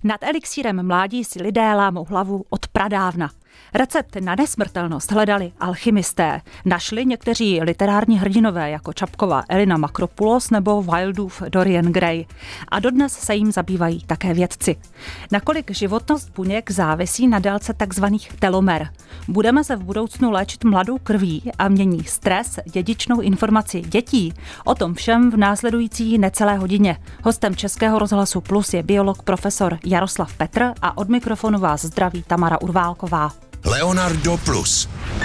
Nad elixírem mládí si lidé lámou hlavu od pradávna. Recept na nesmrtelnost hledali alchymisté. Našli někteří literární hrdinové jako Čapkova Elina Makropoulos nebo Wildův Dorian Gray. A dodnes se jim zabývají také vědci. Nakolik životnost buněk závisí na délce takzvaných telomer. Budeme se v budoucnu léčit mladou krví a mění stres dědičnou informaci dětí? O tom všem v následující necelé hodině. Hostem Českého rozhlasu Plus je biolog profesor Jaroslav Petr a od mikrofonu vás zdraví Tamara Urválková. Leonardo Plus.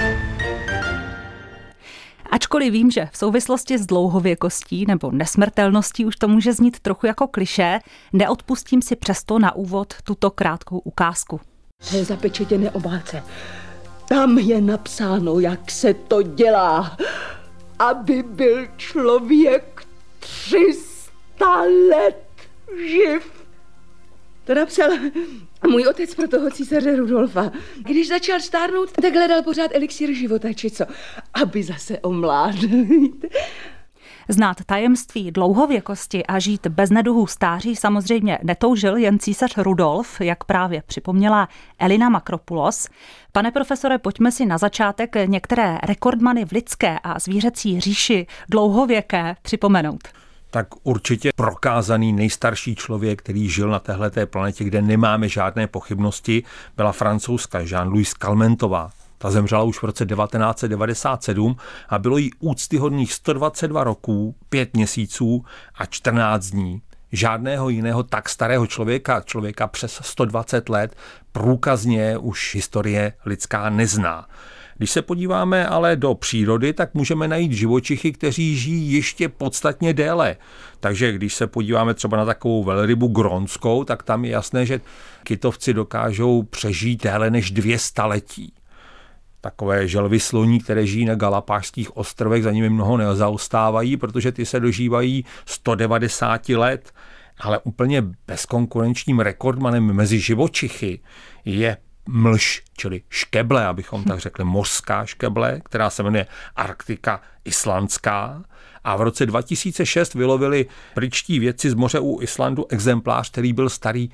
Ačkoliv vím, že v souvislosti s dlouhověkostí nebo nesmrtelností už to může znít trochu jako klišé, neodpustím si přesto na úvod tuto krátkou ukázku. To je zapečetěné obálce. Tam je napsáno, jak se to dělá, aby byl člověk 300 let živ. To napsal můj otec pro toho císaře Rudolfa. Když začal stárnout, tak hledal pořád elixír života, či co, aby zase omládl. Znát tajemství dlouhověkosti a žít bez neduhů stáří samozřejmě netoužil jen císař Rudolf, jak právě připomněla Elina Makropoulos. Pane profesore, pojďme si na začátek některé rekordmany v lidské a zvířecí říši dlouhověké připomenout. Tak určitě prokázaný nejstarší člověk, který žil na téhleté planetě, kde nemáme žádné pochybnosti, byla Francouzka Jeanne-Louise Calmentová. Ta zemřela už v roce 1997 a bylo jí úctyhodných 122 roků, 5 měsíců a 14 dní. Žádného jiného tak starého člověka přes 120 let, průkazně už historie lidská nezná. Když se podíváme ale do přírody, tak můžeme najít živočichy, kteří žijí ještě podstatně déle. Takže když se podíváme třeba na takovou velrybu grónskou, tak tam je jasné, že kytovci dokážou přežít déle než 200 letí. Takové želvy sloní, které žijí na Galapášských ostrovech, za nimi mnoho nezaostávají, protože ty se dožívají 190 let. Ale úplně bezkonkurenčním rekordmanem mezi živočichy je mlž, čili škeble, abychom tak řekli, mořská škeble, která se jmenuje Arktika islandská. A v roce 2006 vylovili britští vědci z moře u Islandu exemplář, který byl starý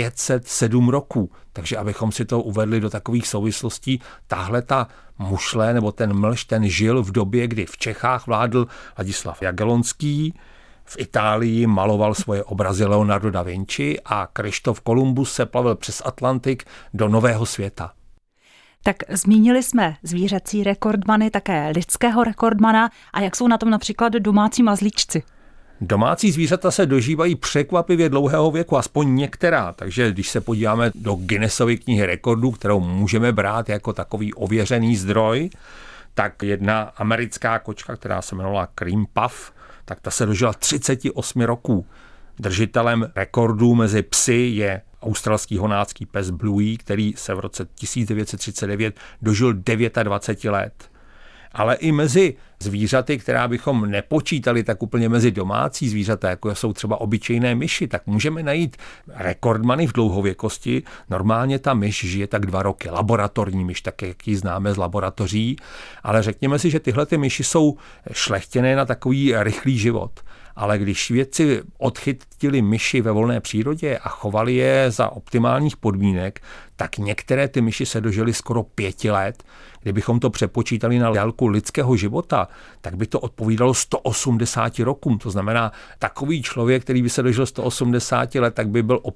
507 roků. Takže abychom si to uvedli do takových souvislostí, tahle ta mušle nebo ten mlž, ten žil v době, kdy v Čechách vládl Ladislav Jagellonský, v Itálii maloval svoje obrazy Leonardo da Vinci a Kryštof Kolumbus se plavil přes Atlantik do Nového světa. Tak zmínili jsme zvířecí rekordmany, také lidského rekordmana. A jak jsou na tom například domácí mazlíčci? Domácí zvířata se dožívají překvapivě dlouhého věku, aspoň některá. Takže když se podíváme do Guinnessovy knihy rekordů, kterou můžeme brát jako takový ověřený zdroj, tak jedna americká kočka, která se jmenovala Cream Puff, tak ta se dožila 38 roků. Držitelem rekordů mezi psy je australský honácký pes Bluey, který se v roce 1939 dožil 29 let. Ale i mezi zvířaty, která bychom nepočítali tak úplně mezi domácí zvířata, jako jsou třeba obyčejné myši, tak můžeme najít rekordmany v dlouhověkosti. Normálně ta myš žije tak 2 roky. Laboratorní myš, tak jak ji známe z laboratoří. Ale řekněme si, že tyhle ty myši jsou šlechtěné na takový rychlý život. Ale když vědci odchytili myši ve volné přírodě a chovali je za optimálních podmínek, tak některé ty myši se dožily skoro 5 let. Kdybychom to přepočítali na délku lidského života, tak by to odpovídalo 180 rokům. To znamená, takový člověk, který by se dožil 180 let, tak by byl o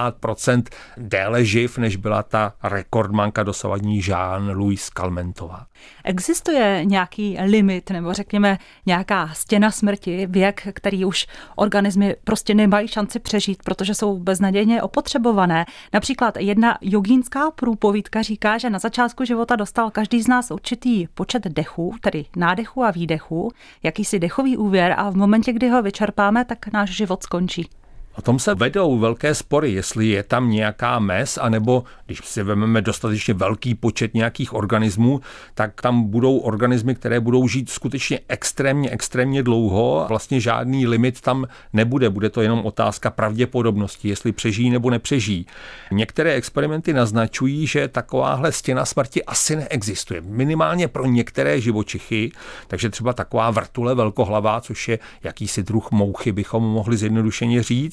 50% déle živ, než byla ta rekordmanka dosavadní Jeanne-Louise Calmentová. Existuje nějaký limit nebo řekněme nějaká stěna smrti, věk, který už organismy prostě nemají šanci přežít, protože jsou beznadějně opotřebované. Například jedna jogínská průpovídka říká, že na začátku života dostal každý z nás určitý počet dechů, tedy nádechů a výdechů, jakýsi dechový úvěr a v momentě, kdy ho vyčerpáme, tak náš život skončí. O tom se vedou velké spory, jestli je tam nějaká mez, anebo když si vezmeme dostatečně velký počet nějakých organismů, tak tam budou organismy, které budou žít skutečně extrémně dlouho. Vlastně žádný limit tam nebude, bude to jenom otázka pravděpodobnosti, jestli přežijí nebo nepřežijí. Některé experimenty naznačují, že takováhle stěna smrti asi neexistuje. Minimálně pro některé živočichy, takže třeba taková vrtule velkohlavá, což je jakýsi druh mouchy, bychom mohli zjednodušeně říct,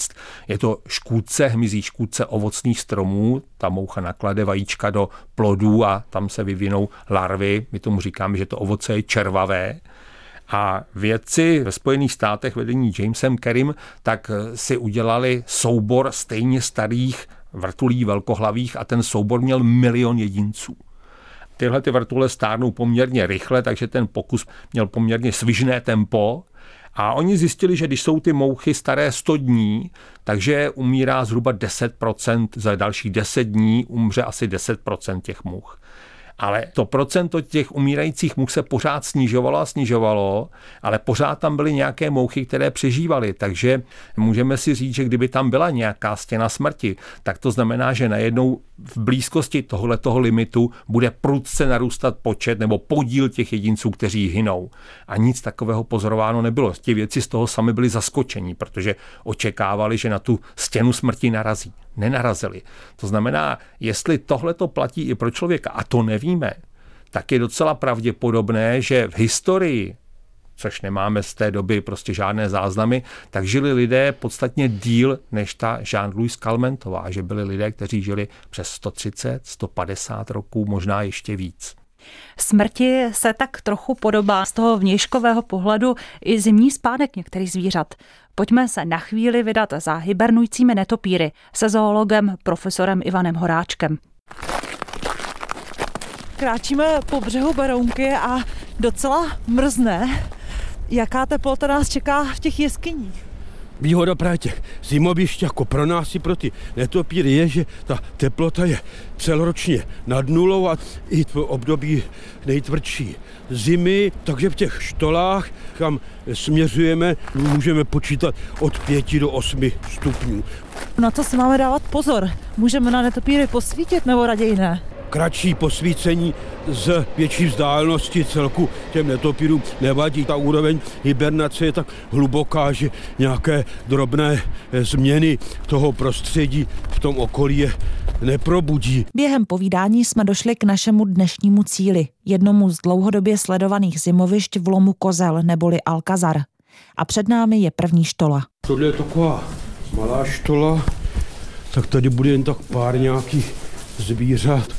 říct. Je to škůdce, hmyzí škůdce ovocných stromů. Ta moucha naklade vajíčka do plodů a tam se vyvinou larvy. My tomu říkáme, že to ovoce je červavé. A vědci ve Spojených státech vedení Jamesem Kerrym tak si udělali soubor stejně starých vrtulí velkohlavých a ten soubor měl 1 milion jedinců. Tyhle ty vrtule stárnou poměrně rychle, takže ten pokus měl poměrně svižné tempo a oni zjistili, že když jsou ty mouchy staré 100 dní, takže umírá zhruba 10%, za dalších 10 dní umře asi 10% těch mouch. Ale to procento těch umírajících much se pořád snižovalo, ale pořád tam byly nějaké mouchy, které přežívaly. Takže můžeme si říct, že kdyby tam byla nějaká stěna smrti, tak to znamená, že najednou v blízkosti tohoto limitu bude prudce narůstat počet nebo podíl těch jedinců, kteří hynou. A nic takového pozorováno nebylo. Ti vědci z toho sami byli zaskočení, protože očekávali, že na tu stěnu smrti narazí. Nenarazili. To znamená, jestli tohle to platí i pro člověka, a to nevíme, tak je docela pravděpodobné, že v historii, což nemáme z té doby prostě žádné záznamy, tak žili lidé podstatně díl než ta Jeanne-Louise Calmentová, že byli lidé, kteří žili přes 130, 150 roků, možná ještě víc. Smrti se tak trochu podobá z toho vnějškového pohledu i zimní spánek některých zvířat. Pojďme se na chvíli vydat za hibernujícími netopíry se zoologem profesorem Ivanem Horáčkem. Kráčíme po břehu Berounky a docela mrzne. Jaká teplota nás čeká v těch jeskyních? Výhoda právě těch zimovišť jako pro nás i pro ty netopíry je, že ta teplota je celoročně nad nulou a i v období nejtvrdší zimy, takže v těch štolách, kam směřujeme, můžeme počítat od 5 do 8 stupňů. Na co si máme dávat pozor? Můžeme na netopíry posvítit nebo raději ne? Kratší posvícení z větší vzdálenosti celku těm netopírům nevadí. Ta úroveň hibernace je tak hluboká, že nějaké drobné změny toho prostředí v tom okolí je neprobudí. Během povídání jsme došli k našemu dnešnímu cíli, jednomu z dlouhodobě sledovaných zimovišť v lomu Kozel neboli Alcazar. A před námi je první štola. Tohle je taková malá štola, tak tady bude jen tak pár nějakých zvířat.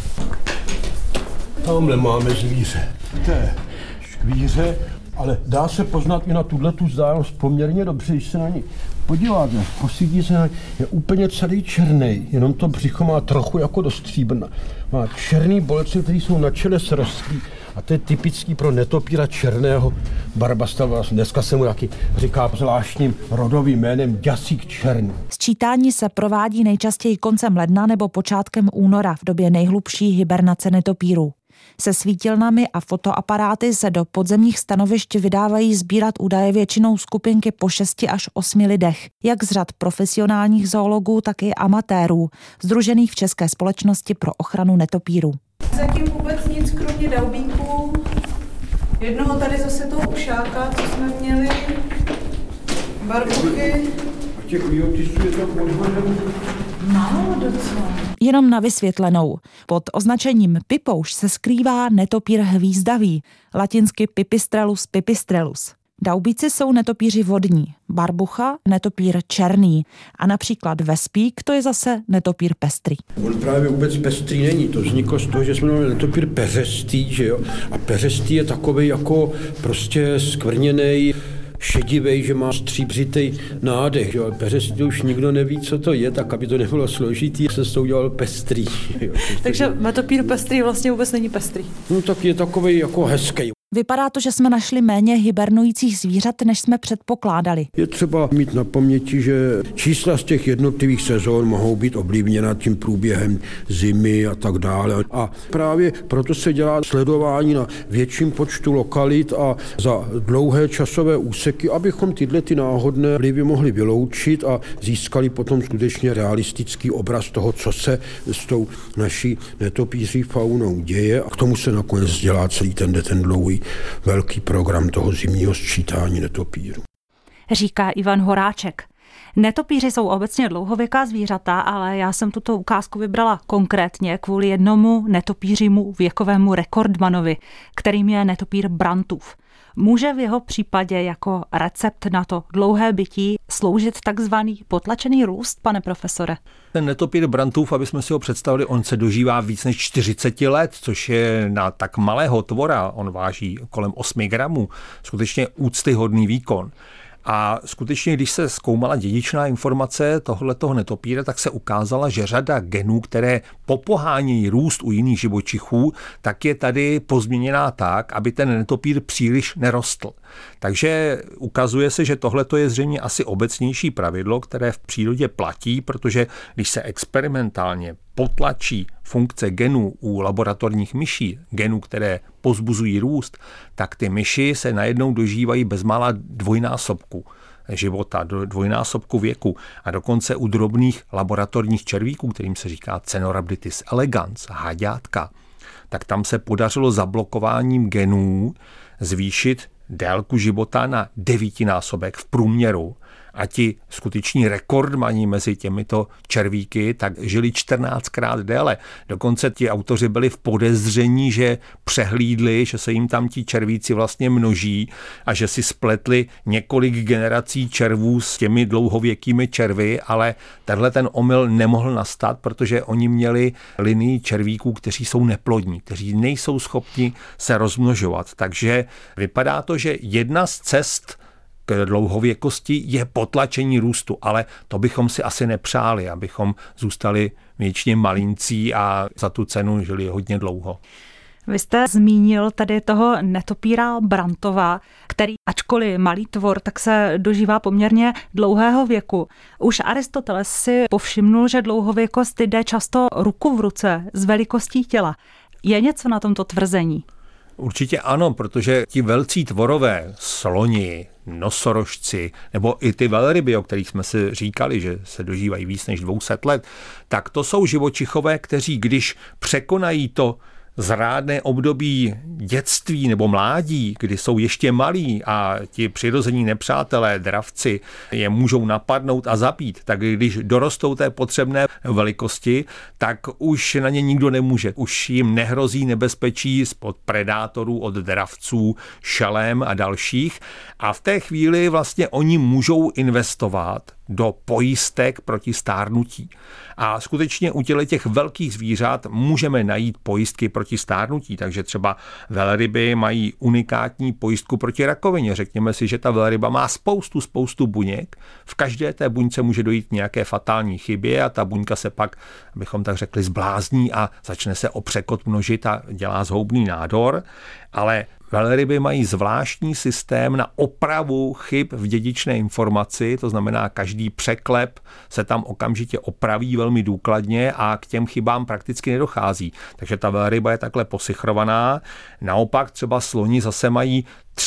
Tamhle máme zvíře. To je škvíře, ale dá se poznat i na tuhletu vzdálenost poměrně dobře, když se na ní podíváte. Posidí se na ní, je úplně celý černý, jenom to břicho má trochu jako do stříbrna. Má černý bolece, které jsou na čele srostlí a to je typický pro netopíra černého barbastava. Dneska se mu taky říká zvláštním rodovým jménem děsík černý. Sčítání se provádí nejčastěji koncem ledna nebo počátkem února v době nejhlubší hibernace netopírů. Se svítilnami a fotoaparáty se do podzemních stanovišť vydávají sbírat údaje většinou skupinky po 6 až 8 lidech, jak z řad profesionálních zoologů, tak i amatérů, sdružených v České společnosti pro ochranu netopírů. Zatím vůbec nic kromě daubíků. Jednoho tady zase toho ušáka, co jsme měli, barbuchy. A těch výotisů je to podhodem. Málo docela. Jenom na vysvětlenou. Pod označením pipouš se skrývá netopír hvízdavý, latinsky Pipistrellus pipistrellus. Daubíci jsou netopíři vodní, barbucha netopír černý a například vespík to je zase netopír pestrý. On právě vůbec pestrý není, to vzniklo z toho, že jsme měli netopír peřestý, že jo? A peřestý je takovej jako prostě skvrněnej, šedivej, že má stříbřitej nádech. Jo. Peřestý už nikdo neví, co to je, tak aby to nebylo složitý, se s tou udělal pestrý. Jo. Takže netopír pestrý vlastně vůbec není pestrý. No tak je takovej jako hezký. Vypadá to, že jsme našli méně hibernujících zvířat, než jsme předpokládali. Je třeba mít na paměti, že čísla z těch jednotlivých sezón mohou být ovlivněna tím průběhem zimy a tak dále. A právě proto se dělá sledování na větším počtu lokalit a za dlouhé časové úseky, abychom tyhle ty náhodné vlivy mohli vyloučit a získali potom skutečně realistický obraz toho, co se s tou naší netopíří faunou děje. A k tomu se nakonec dělá celý ten dlouhý velký program toho zimního sčítání netopírů. Říká Ivan Horáček. Netopíři jsou obecně dlouhověká zvířata, ale já jsem tuto ukázku vybrala konkrétně kvůli jednomu netopířimu věkovému rekordmanovi, kterým je netopír Brantův. Může v jeho případě jako recept na to dlouhé bytí sloužit takzvaný potlačený růst, pane profesore? Ten netopír Brandtův, aby jsme si ho představili, on se dožívá víc než 40 let, což je na tak malého tvora, on váží kolem 8 gramů, skutečně úctyhodný výkon. A skutečně, když se zkoumala dědičná informace tohoto netopíra, tak se ukázala, že řada genů, které popohánějí růst u jiných živočichů, tak je tady pozměněná tak, aby ten netopír příliš nerostl. Takže ukazuje se, že tohleto je zřejmě asi obecnější pravidlo, které v přírodě platí, protože když se experimentálně potlačí funkce genů u laboratorních myší, genů, které pozbuzují růst, tak ty myši se najednou dožívají bezmála dvojnásobku života, dvojnásobku věku a dokonce u drobných laboratorních červíků, kterým se říká Caenorhabditis elegans, háďátka, tak tam se podařilo zablokováním genů zvýšit délku života na 9násobek v průměru. A ti skuteční rekordmani mezi těmito červíky tak žili 14krát déle. Dokonce ti autoři byli v podezření, že přehlídli, že se jim tam ti červíci vlastně množí a že si spletli několik generací červů s těmi dlouhověkými červy, ale tenhle ten omyl nemohl nastat, protože oni měli linii červíků, kteří jsou neplodní, kteří nejsou schopni se rozmnožovat. Takže vypadá to, že jedna z cest k dlouhověkosti je potlačení růstu, ale to bychom si asi nepřáli, abychom zůstali věčně malincí a za tu cenu žili hodně dlouho. Vy jste zmínil tady toho netopíra Brandtova, který ačkoliv malý tvor, tak se dožívá poměrně dlouhého věku. Už Aristoteles si povšimnul, že dlouhověkost jde často ruku v ruce s velikostí těla. Je něco na tomto tvrzení? Určitě ano, protože ti velcí tvorové, sloni, nosorožci, nebo i ty velryby, o kterých jsme si říkali, že se dožívají víc než 200 let, tak to jsou živočichové, kteří když překonají to zrádné období dětství nebo mládí, kdy jsou ještě malí a ti přirození nepřátelé, dravci, je můžou napadnout a zabít, tak když dorostou té potřebné velikosti, tak už na ně nikdo nemůže. Už jim nehrozí nebezpečí od predátorů, od dravců, šelem a dalších. A v té chvíli vlastně oni můžou investovat do pojistek proti stárnutí. A skutečně u těch velkých zvířat můžeme najít pojistky proti stárnutí, takže třeba velryby mají unikátní pojistku proti rakovině. Řekněme si, že ta velryba má spoustu buněk. V každé té buňce může dojít nějaké fatální chybě a ta buňka se pak, abychom tak řekli, zblázní a začne se o překot množit a dělá zhoubný nádor. Ale velryby mají zvláštní systém na opravu chyb v dědičné informaci, to znamená, každý překlep se tam okamžitě opraví velmi důkladně a k těm chybám prakticky nedochází. Takže ta velryba je takhle posichrovaná. Naopak třeba sloni zase mají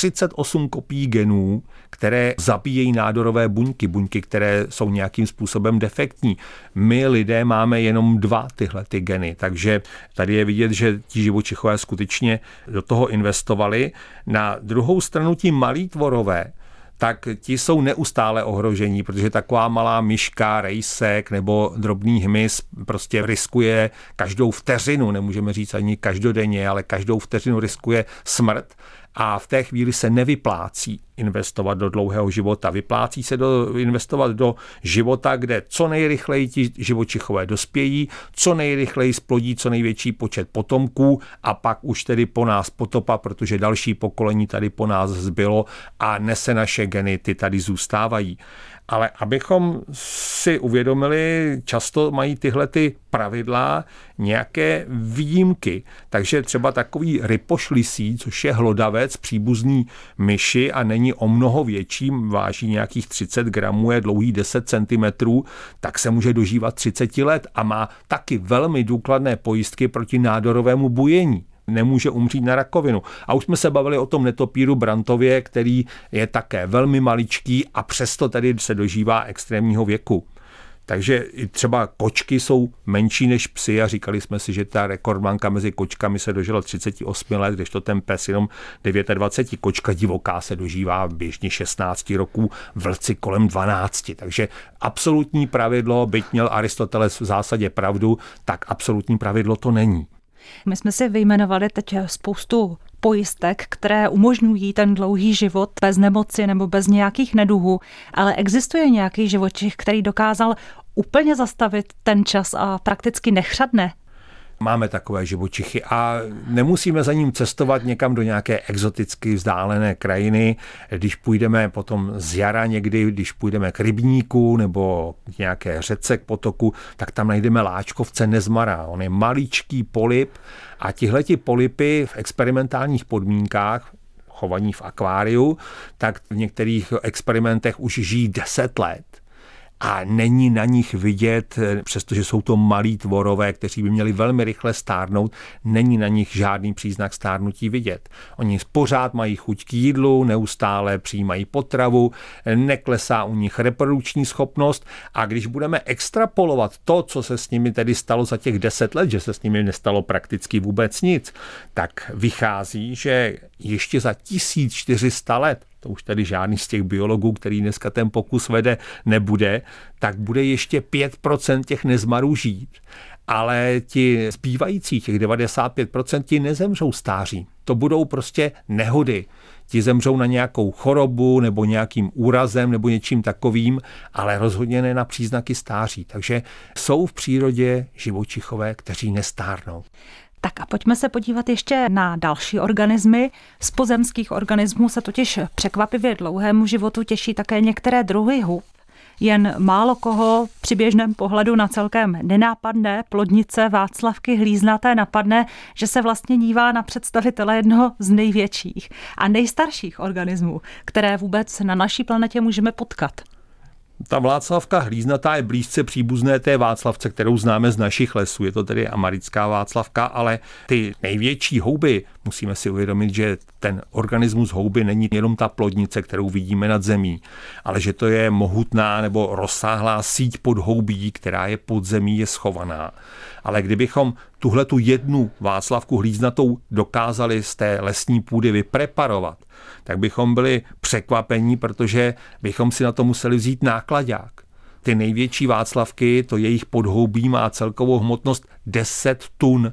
38 kopií genů, které zabíjejí nádorové buňky, které jsou nějakým způsobem defektní. My lidé máme jenom 2 tyhle ty geny, takže tady je vidět, že ti živočichové skutečně do toho investovali. Na druhou stranu ti malí tvorové, tak ti jsou neustále ohrožení, protože taková malá myška, rejsek nebo drobný hmyz prostě riskuje každou vteřinu, nemůžeme říct ani každodenně, ale každou vteřinu riskuje smrt. A v té chvíli se nevyplácí investovat do dlouhého života. Vyplácí se investovat do života, kde co nejrychleji ti živočichové dospějí, co nejrychleji splodí co největší počet potomků a pak už tedy po nás potopa, protože další pokolení tady po nás zbylo a nese naše geny, ty tady zůstávají. Ale abychom si uvědomili, často mají tyhle ty pravidla nějaké výjimky. Takže třeba takový rypošlisí, což je hlodavec, příbuzný myši a není o mnoho větší, váží nějakých 30 gramů, je dlouhý 10 cm, tak se může dožívat 30 let a má taky velmi důkladné pojistky proti nádorovému bujení. Nemůže umřít na rakovinu. A už jsme se bavili o tom netopíru Brandtově, který je také velmi maličký a přesto tady se dožívá extrémního věku. Takže i třeba kočky jsou menší než psi a říkali jsme si, že ta rekordmanka mezi kočkami se dožila 38 let, kdežto ten pes jenom 29. Kočka divoká se dožívá běžně 16 roků, vlci kolem 12. Takže absolutní pravidlo, byť měl Aristoteles v zásadě pravdu, tak absolutní pravidlo to není. My jsme si vyjmenovali teď spoustu pojistek, které umožňují ten dlouhý život bez nemoci nebo bez nějakých neduhů, ale existuje nějaký živočich, který dokázal úplně zastavit ten čas a prakticky nechřadne? Máme takové živočichy a nemusíme za ním cestovat někam do nějaké exoticky vzdálené krajiny. Když půjdeme potom z jara někdy, když půjdeme k rybníku nebo k nějaké řece, k potoku, tak tam najdeme láčkovce nezmara. On je maličký polyp a tihleti polypy v experimentálních podmínkách, chovaní v akváriu, tak v některých experimentech už žijí 10 let. A není na nich vidět, přestože jsou to malí tvorové, kteří by měli velmi rychle stárnout, není na nich žádný příznak stárnutí vidět. Oni pořád mají chuť k jídlu, neustále přijímají potravu, neklesá u nich reprodukční schopnost a když budeme extrapolovat to, co se s nimi tedy stalo za těch 10 let, že se s nimi nestalo prakticky vůbec nic, tak vychází, že ještě za 1400 let, to už tady žádný z těch biologů, který dneska ten pokus vede, nebude, tak bude ještě 5% těch nezmarů žít. Ale ti zbývající, těch 95%, ti nezemřou stáří. To budou prostě nehody. Ti zemřou na nějakou chorobu nebo nějakým úrazem nebo něčím takovým, ale rozhodně ne na příznaky stáří. Takže jsou v přírodě živočichové, kteří nestárnou. Tak a pojďme se podívat ještě na další organismy. Z pozemských organismů se totiž překvapivě dlouhému životu těší také některé druhy hub. Jen málo koho při běžném pohledu na celkem nenápadné plodnice Václavky hlíznaté napadne, že se vlastně dívá na představitele jednoho z největších a nejstarších organismů, které vůbec na naší planetě můžeme potkat. Ta Václavka hlíznatá je blízce příbuzné té Václavce, kterou známe z našich lesů. Je to tedy americká Václavka, ale ty největší houby, musíme si uvědomit, že ten organismus houby není jenom ta plodnice, kterou vidíme nad zemí, ale že to je mohutná nebo rozsáhlá síť podhoubí, která je pod zemí, je schovaná. Ale kdybychom tuhletu jednu Václavku hlíznatou dokázali z té lesní půdy vypreparovat, tak bychom byli překvapení, protože bychom si na to museli vzít náklaďák. Ty největší Václavky, to jejich podhoubí má celkovou hmotnost 10 tun.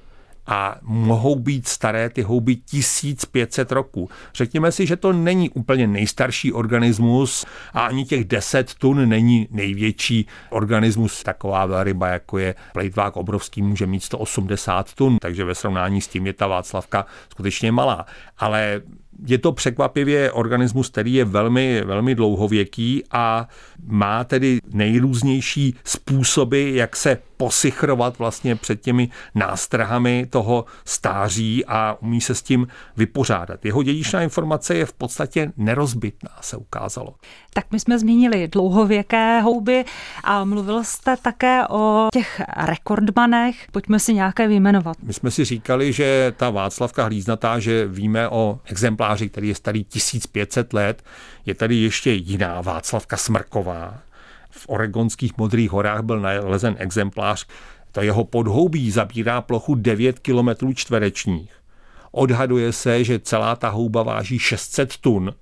A mohou být staré ty houby 1500 roků. Řekněme si, že to není úplně nejstarší organismus a ani těch 10 tun není největší organismus. Taková ryba, jako je plejtvák obrovský, může mít 180 tun, takže ve srovnání s tím je ta Václavka skutečně malá. Ale je to překvapivě organismus, který je velmi, velmi dlouhověký a má tedy nejrůznější způsoby, jak se posichrovat vlastně před těmi nástrahami toho stáří a umí se s tím vypořádat. Jeho dědičná informace je v podstatě nerozbitná, se ukázalo. Tak my jsme zmínili dlouhověké houby a mluvil jste také o těch rekordmanech. Pojďme si nějaké vyjmenovat. My jsme si říkali, že ta Václavka hlíznatá, že víme o exempláři, který je starý 1500 let. Je tady ještě jiná Václavka smrková. V oregonských Modrých horách byl nalezen exemplář. To jeho podhoubí zabírá plochu 9 km čtverečních. Odhaduje se, že celá ta houba váží 600 tun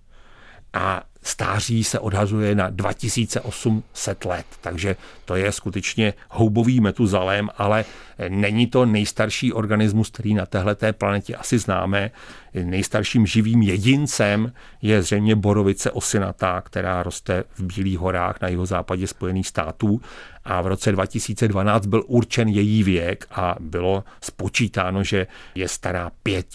a stáří se odhazuje na 2800 let. Takže to je skutečně houbový Metuzalém, ale není to nejstarší organismus, který na téhleté planetě asi známe. Nejstarším živým jedincem je zřejmě borovice osynatá, která roste v Bílých horách na jihozápadě Spojených států. A v roce 2012 byl určen její věk a bylo spočítáno, že je stará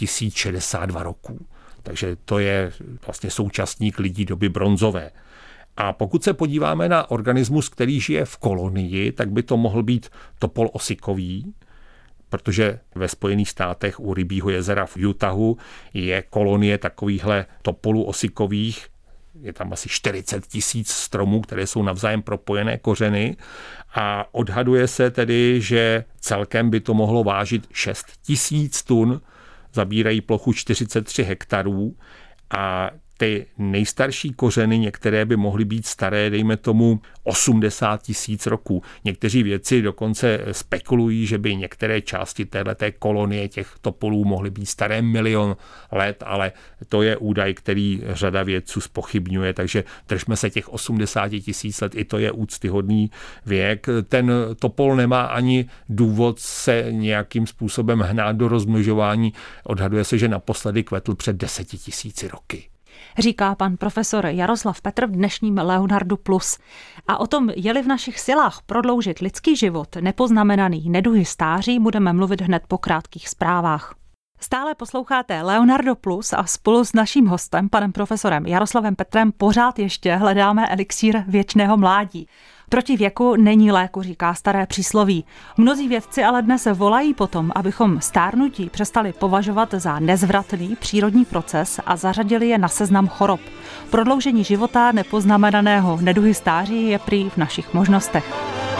5062 roků. Takže to je vlastně současník lidí doby bronzové. A pokud se podíváme na organismus, který žije v kolonii, tak by to mohl být topol osikový, protože ve Spojených státech u Rybího jezera v Utahu je kolonie takovýchhle topolů osikových. Je tam asi 40 000 stromů, které jsou navzájem propojené kořeny a odhaduje se tedy, že celkem by to mohlo vážit 6 000 tun, zabírají plochu 43 hektarů a ty nejstarší kořeny, některé by mohly být staré, dejme tomu 80 000 roků. Někteří vědci dokonce spekulují, že by některé části téhleté kolonie těch topolů mohly být staré 1 000 000 let, ale to je údaj, který řada vědců zpochybňuje, takže držme se těch 80 000 let, i to je úctyhodný věk. Ten topol nemá ani důvod se nějakým způsobem hnát do rozmnožování. Odhaduje se, že naposledy kvetl před 10 000 roky. Říká pan profesor Jaroslav Petr v dnešním Leonardu Plus. A o tom, je-li v našich silách prodloužit lidský život, nepoznamenaný neduhy stáří, budeme mluvit hned po krátkých zprávách. Stále posloucháte Leonardo Plus a spolu s naším hostem, panem profesorem Jaroslavem Petrem, pořád ještě hledáme elixír věčného mládí. Proti věku není léku, říká staré přísloví. Mnozí vědci ale dnes volají potom, abychom stárnutí přestali považovat za nezvratný přírodní proces a zařadili je na seznam chorob. Prodloužení života nepoznamenaného neduhy stáří je prý v našich možnostech.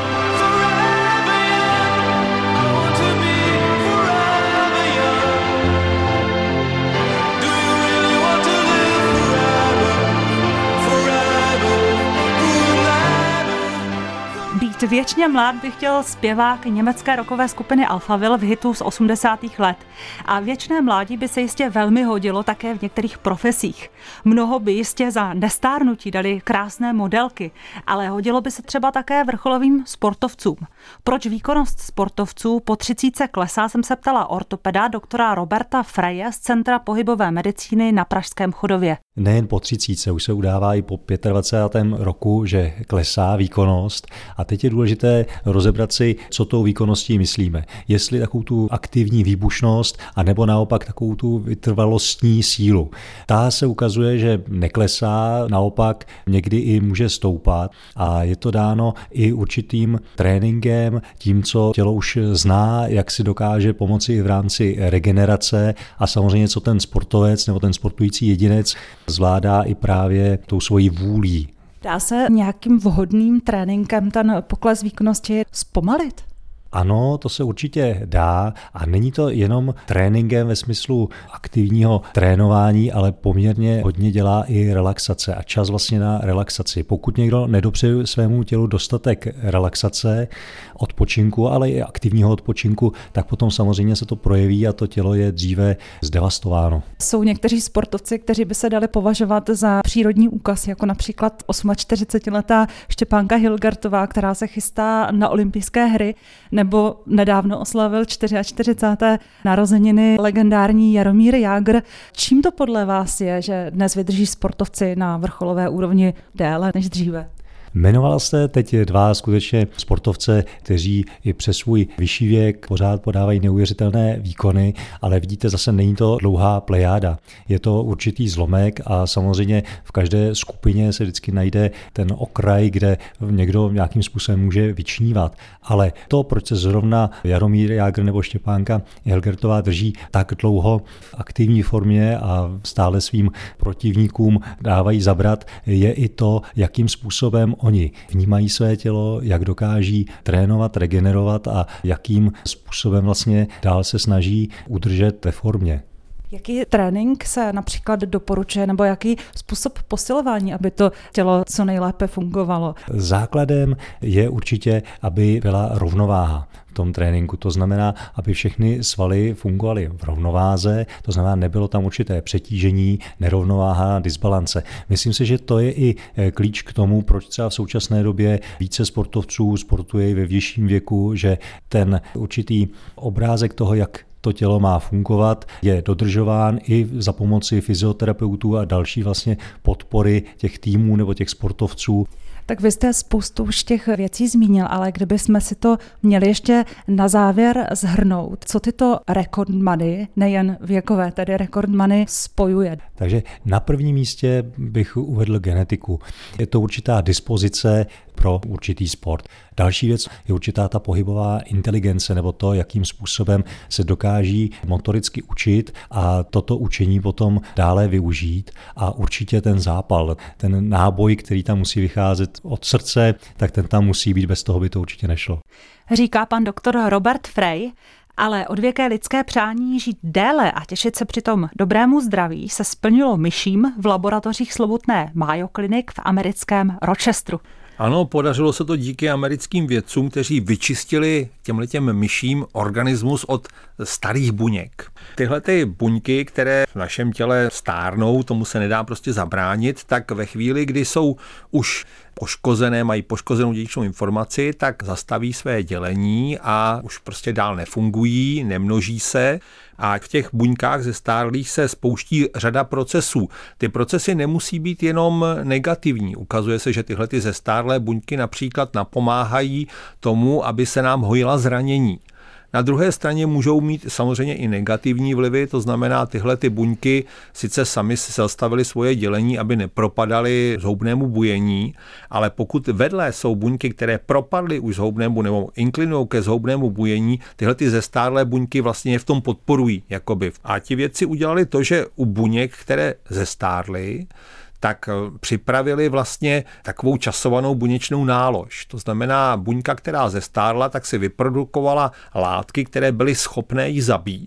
Věčně mlád by chtěl zpěvák německé rockové skupiny Alphaville v hitu z 80. let. A věčné mládí by se jistě velmi hodilo také v některých profesích. Mnoho by jistě za nestárnutí dali krásné modelky, ale hodilo by se třeba také vrcholovým sportovcům. Proč výkonnost sportovců po 30 klesá, jsem se ptala ortopeda doktora Roberta Freje z Centra pohybové medicíny na Pražském Chodově. Nejen po 30, už se udává i po 25. roku, že klesá výkonnost a teď je důležité rozebrat si, co tou výkonností myslíme. Jestli takovou tu aktivní výbušnost, anebo naopak takovou tu vytrvalostní sílu. Ta se ukazuje, že neklesá, naopak někdy i může stoupat a je to dáno i určitým tréninkem, tím, co tělo už zná, jak si dokáže pomoci i v rámci regenerace a samozřejmě, co ten sportovec nebo ten sportující jedinec zvládá i právě tou svojí vůlí. Dá se nějakým vhodným tréninkem ten pokles výkonnosti zpomalit? Ano, to se určitě dá a není to jenom tréninkem ve smyslu aktivního trénování, ale poměrně hodně dělá i relaxace a čas vlastně na relaxaci. Pokud někdo nedopřeje svému tělu dostatek relaxace, odpočinku, ale i aktivního odpočinku, tak potom samozřejmě se to projeví a to tělo je dříve zdevastováno. Jsou někteří sportovci, kteří by se dali považovat za přírodní úkaz, jako například 48letá Štěpánka Hilgertová, která se chystá na olympijské hry, nebo nedávno oslavil 44. narozeniny legendární Jaromír Jágr. Čím to podle vás je, že dnes vydrží sportovci na vrcholové úrovni déle než dříve? Jmenoval jste teď 2 skutečně sportovce, kteří i přes svůj vyšší věk pořád podávají neuvěřitelné výkony, ale vidíte, zase není to dlouhá plejáda. Je to určitý zlomek a samozřejmě v každé skupině se vždycky najde ten okraj, kde někdo nějakým způsobem může vyčnívat. Ale to, proč se zrovna Jaromír Jágr nebo Štěpánka Hilgertová drží tak dlouho v aktivní formě a stále svým protivníkům dávají zabrat, je i to, jakým způsobem oni vnímají své tělo, jak dokáží trénovat, regenerovat a jakým způsobem vlastně dál se snaží udržet ve formě. Jaký trénink se například doporučuje nebo jaký způsob posilování, aby to tělo co nejlépe fungovalo? Základem je určitě, aby byla rovnováha v tom tréninku. To znamená, aby všechny svaly fungovaly v rovnováze, to znamená, nebylo tam určité přetížení, nerovnováha, disbalance. Myslím si, že to je i klíč k tomu, proč třeba v současné době více sportovců sportuje ve vyšším věku, že ten určitý obrázek toho, jak to tělo má fungovat, je dodržován i za pomoci fyzioterapeutů a další vlastně podpory těch týmů nebo těch sportovců. Tak vy jste spoustu už těch věcí zmínil, ale kdybychom si to měli ještě na závěr shrnout, co tyto rekordmany, nejen věkové, tedy rekordmany, spojuje? Takže na prvním místě bych uvedl genetiku. Je to určitá dispozice pro určitý sport. Další věc je určitá ta pohybová inteligence, nebo to, jakým způsobem se dokáží motoricky učit a toto učení potom dále využít. A určitě ten zápal, ten náboj, který tam musí vycházet od srdce, tak ten tam musí být, bez toho by to určitě nešlo. Říká pan doktor Robert Frey. Ale odvěké lidské přání žít déle a těšit se přitom dobrému zdraví se splnilo myším v laboratořích slovutné Mayo Clinic v americkém Rochesteru. Ano, podařilo se to díky americkým vědcům, kteří vyčistili těmhletěm myším organismus od starých buněk. Tyhle ty buňky, které v našem těle stárnou, tomu se nedá prostě zabránit, tak ve chvíli, kdy jsou už poškozené, mají poškozenou dědičnou informaci, tak zastaví své dělení a už prostě dál nefungují, nemnoží se. A v těch buňkách zestárlých se spouští řada procesů. Ty procesy nemusí být jenom negativní. Ukazuje se, že tyhle ty zestárlé buňky například napomáhají tomu, aby se nám hojila zranění. Na druhé straně můžou mít samozřejmě i negativní vlivy, to znamená, tyhle ty buňky sice sami zastavily svoje dělení, aby nepropadaly zhoubnému bujení, ale pokud vedle jsou buňky, které propadly už zhoubnému nebo inklinují ke zhoubnému bujení, tyhle ty zestárlé buňky vlastně je v tom podporují. Jakoby. A ti vědci udělali to, že u buněk, které zestárly, tak připravili vlastně takovou časovanou buněčnou nálož. To znamená, buňka, která zestárla, tak si vyprodukovala látky, které byly schopné ji zabít.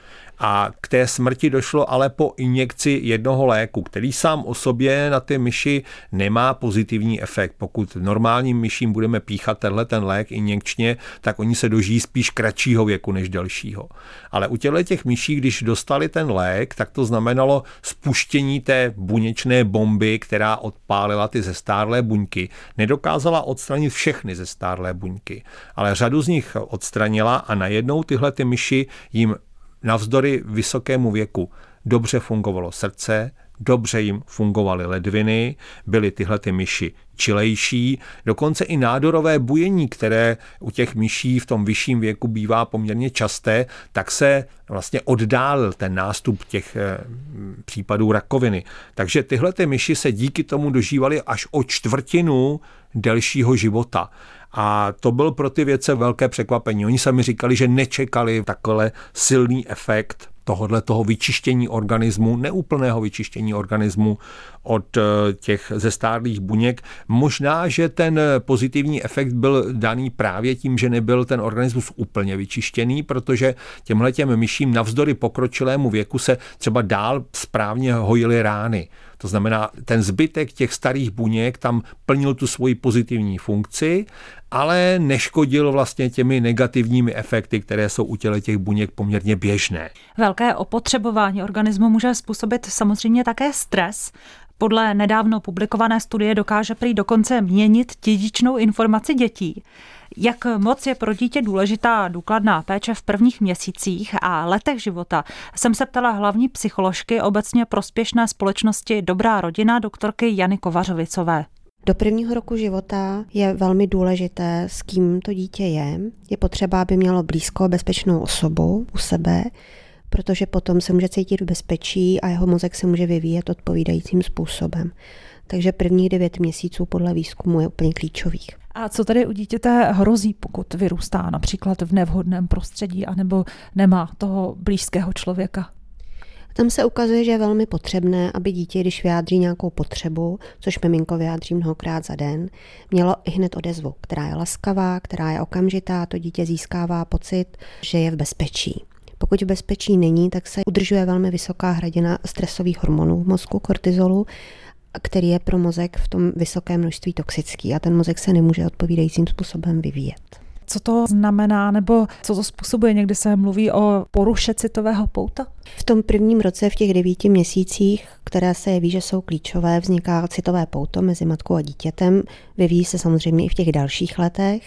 A k té smrti došlo ale po injekci jednoho léku, který sám o sobě na ty myši nemá pozitivní efekt. Pokud normálním myším budeme píchat ten lék injekčně, tak oni se dožijí spíš kratšího věku než delšího. Ale u těch myší, když dostali ten lék, tak to znamenalo spuštění té buněčné bomby, která odpálila ty zestárlé buňky. Nedokázala odstranit všechny zestárlé buňky, ale řadu z nich odstranila a najednou tyhle ty myši jim navzdory vysokému věku dobře fungovalo srdce, dobře jim fungovaly ledviny, byly tyhle ty myši čilejší, dokonce i nádorové bujení, které u těch myší v tom vyšším věku bývá poměrně časté, tak se vlastně oddálil ten nástup těch případů rakoviny. Takže tyhle ty myši se díky tomu dožívaly až o čtvrtinu delšího života. A to byl pro ty vědce velké překvapení. Oni sami říkali, že nečekali takhle silný efekt toho vyčištění organismu, neúplného vyčištění organismu od těch zestárlých buněk. Možná, že ten pozitivní efekt byl daný právě tím, že nebyl ten organismus úplně vyčištěný, protože těmhletěm myším navzdory pokročilému věku se třeba dál správně hojily rány. To znamená, ten zbytek těch starých buněk tam plnil tu svoji pozitivní funkci, ale neškodil vlastně těmi negativními efekty, které jsou u těch buněk poměrně běžné. Velké opotřebování organismu může způsobit samozřejmě také stres. Podle nedávno publikované studie dokáže prý dokonce měnit dědičnou informaci dětí. Jak moc je pro dítě důležitá důkladná péče v prvních měsících a letech života, jsem se ptala hlavní psycholožky obecně prospěšné společnosti Dobrá rodina doktorky Jany Kovařovicové. Do prvního roku života je velmi důležité, s kým to dítě je. Je potřeba, aby mělo blízko bezpečnou osobu u sebe, protože potom se může cítit v bezpečí a jeho mozek se může vyvíjet odpovídajícím způsobem. Takže prvních 9 měsíců podle výzkumu je úplně klíčových. A co tedy u dítěte hrozí, pokud vyrůstá například v nevhodném prostředí anebo nemá toho blízkého člověka? Tam se ukazuje, že je velmi potřebné, aby dítě, když vyjádří nějakou potřebu, což miminko vyjádří mnohokrát za den, mělo i hned odezvu, která je laskavá, která je okamžitá, to dítě získává pocit, že je v bezpečí. Pokud v bezpečí není, tak se udržuje velmi vysoká hladina stresových hormonů v mozku, kortizolu, který je pro mozek v tom vysokém množství toxický a ten mozek se nemůže odpovídajícím způsobem vyvíjet. Co to znamená, nebo co to způsobuje? Někdy se mluví o poruše citového pouta? V tom prvním roce, v těch 9 měsících, které se jeví, že jsou klíčové, vzniká citové pouto mezi matkou a dítětem. Vyvíjí se samozřejmě i v těch dalších letech.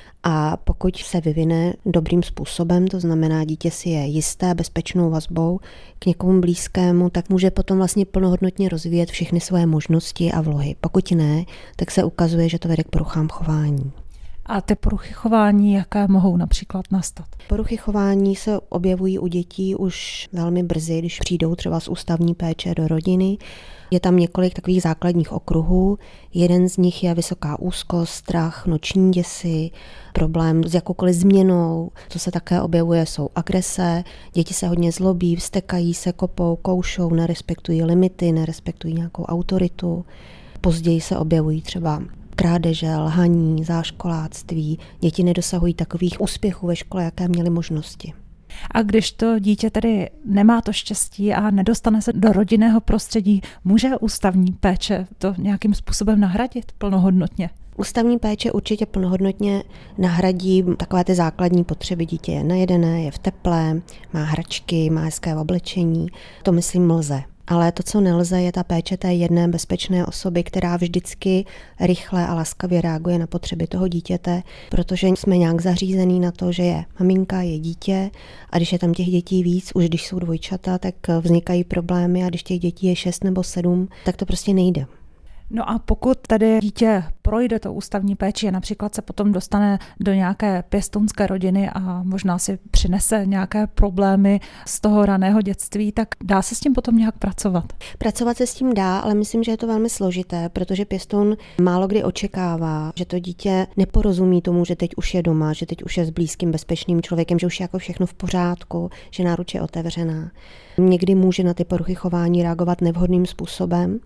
A pokud se vyvine dobrým způsobem, to znamená dítě si je jisté bezpečnou vazbou k někomu blízkému, tak může potom vlastně plnohodnotně rozvíjet všechny svoje možnosti a vlohy. Pokud ne, tak se ukazuje, že to vede k poruchám chování. A ty poruchy chování, jaké mohou například nastat? Poruchy chování se objevují u dětí už velmi brzy, když přijdou třeba z ústavní péče do rodiny. Je tam několik takových základních okruhů. Jeden z nich je vysoká úzkost, strach, noční děsi, problém s jakoukoliv změnou. Co se také objevuje, jsou agrese. Děti se hodně zlobí, vztekají se, kopou, koušou, nerespektují limity, nerespektují nějakou autoritu. Později se objevují třeba krádeže, lhaní, záškoláctví. Děti nedosahují takových úspěchů ve škole, jaké měly možnosti. A když to dítě tedy nemá to štěstí a nedostane se do rodinného prostředí, může ústavní péče to nějakým způsobem nahradit plnohodnotně? Ústavní péče určitě plnohodnotně nahradí takové ty základní potřeby. Dítě je najedené, je v teple, má hračky, má hezké oblečení. To myslím lze. Ale to, co nelze, je ta péče té jedné bezpečné osoby, která vždycky rychle a laskavě reaguje na potřeby toho dítěte, protože jsme nějak zařízený na to, že je maminka, je dítě a když je tam těch dětí víc, už když jsou dvojčata, tak vznikají problémy a když těch dětí je 6 nebo 7, tak to prostě nejde. No a pokud tady dítě projde to ústavní péči a například se potom dostane do nějaké pěstounské rodiny a možná si přinese nějaké problémy z toho raného dětství, tak dá se s tím potom nějak pracovat? Pracovat se s tím dá, ale myslím, že je to velmi složité, protože pěstoun málo kdy očekává, že to dítě neporozumí tomu, že teď už je doma, že teď už je s blízkým bezpečným člověkem, že už je jako všechno v pořádku, že náruč je otevřená. Někdy může na ty poruchy chování reagovat nevhodným způsobem.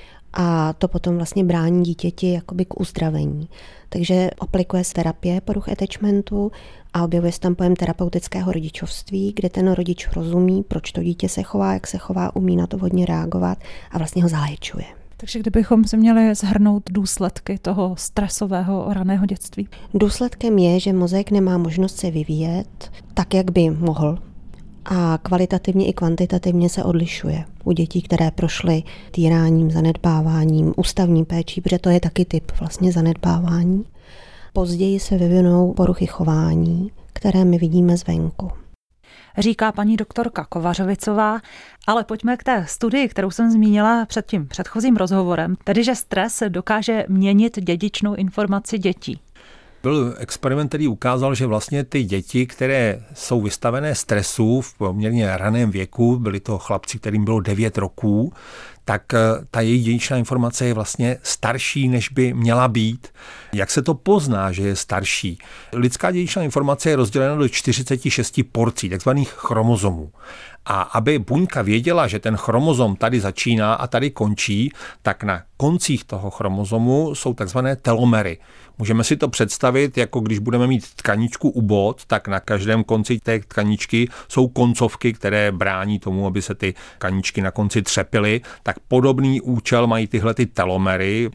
A to potom vlastně brání dítěti jakoby k uzdravení. Takže aplikuje se terapie poruch attachmentu a objevuje se tam pojem terapeutického rodičovství, kde ten rodič rozumí, proč to dítě se chová, jak se chová, umí na to hodně reagovat a vlastně ho zaléčuje. Takže kdybychom si měli shrnout důsledky toho stresového raného dětství? Důsledkem je, že mozek nemá možnost se vyvíjet tak, jak by mohl. A kvalitativně i kvantitativně se odlišuje u dětí, které prošly týráním, zanedbáváním, ústavní péčí, protože to je taky typ vlastně zanedbávání. Později se vyvinou poruchy chování, které my vidíme zvenku. Říká paní doktorka Kovařovicová, ale pojďme k té studii, kterou jsem zmínila před tím předchozím rozhovorem, tedy že stres dokáže měnit dědičnou informaci dětí. Byl experiment, který ukázal, že vlastně ty děti, které jsou vystavené stresu v poměrně raném věku, byli to chlapci, kterým bylo 9 roků, tak ta její dědičná informace je vlastně starší, než by měla být. Jak se to pozná, že je starší? Lidská dědičná informace je rozdělena do 46 porcí, takzvaných chromozomů. A aby buňka věděla, že ten chromozom tady začíná a tady končí, tak na koncích toho chromozomu jsou takzvané telomery. Můžeme si to představit, jako když budeme mít tkaničku u bot, tak na každém konci té tkaničky jsou koncovky, které brání tomu, aby se ty tkaničky na konci třepily. Tak podobný účel mají tyhle ty telomery.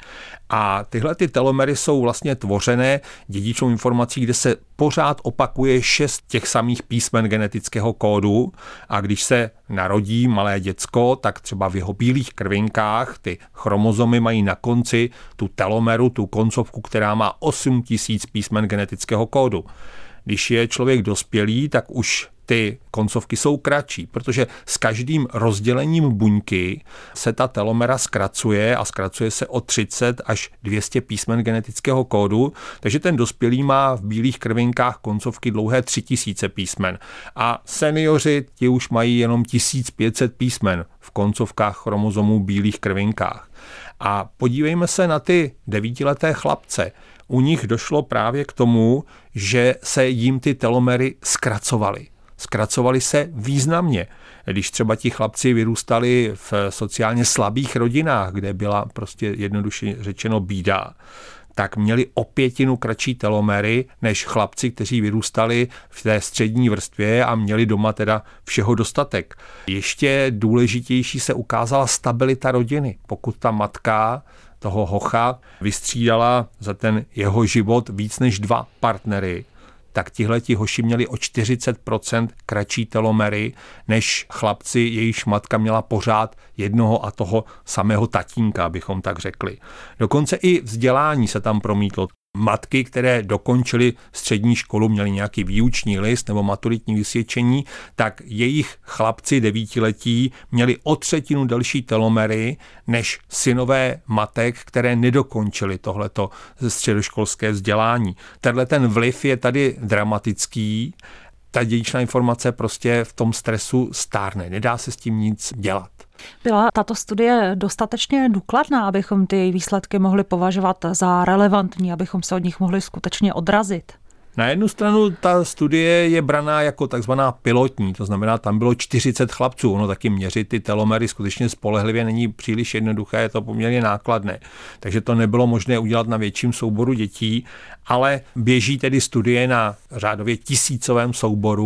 A tyhle ty telomery jsou vlastně tvořené dědičnou informací, kde se pořád opakuje 6 těch samých písmen genetického kódu a když se narodí malé děcko, tak třeba v jeho bílých krvinkách ty chromozomy mají na konci tu telomeru, tu koncovku, která má 8000 písmen genetického kódu. Když je člověk dospělý, tak už ty koncovky jsou kratší, protože s každým rozdělením buňky se ta telomera zkracuje a zkracuje se o 30 až 200 písmen genetického kódu, takže ten dospělý má v bílých krvinkách koncovky dlouhé 3000 písmen a seniori ti už mají jenom 1500 písmen v koncovkách chromozomů bílých krvinkách. A podívejme se na ty 9leté chlapce. U nich došlo právě k tomu, že se jim ty telomery zkracovaly. Zkracovaly se významně. Když třeba ti chlapci vyrůstali v sociálně slabých rodinách, kde byla prostě jednoduše řečeno bída, tak měli o 1/5 kratší telomery než chlapci, kteří vyrůstali v té střední vrstvě a měli doma teda všeho dostatek. Ještě důležitější se ukázala stabilita rodiny. Pokud ta matka toho hocha vystřídala za ten jeho život víc než 2 partnery, tak tihleti hoši měli o 40% kratší telomery než chlapci, jejichž matka měla pořád jednoho a toho samého tatínka, abychom tak řekli. Dokonce i vzdělání se tam promítlo. Matky, které dokončily střední školu, měly nějaký výuční list nebo maturitní vysvědčení, tak jejich chlapci 9letí měli o 1/3 delší telomery než synové matek, které nedokončily tohleto středoškolské vzdělání. Tenhle ten vliv je tady dramatický. Ta dědičná informace prostě v tom stresu stárne. Nedá se s tím nic dělat. Byla tato studie dostatečně důkladná, abychom ty výsledky mohli považovat za relevantní, abychom se od nich mohli skutečně odrazit? Na jednu stranu ta studie je braná jako takzvaná pilotní, to znamená, tam bylo 40 chlapců. Ono taky měřit ty telomery skutečně spolehlivě není příliš jednoduché, je to poměrně nákladné. Takže to nebylo možné udělat na větším souboru dětí, ale běží tedy studie na řádově 1000 souboru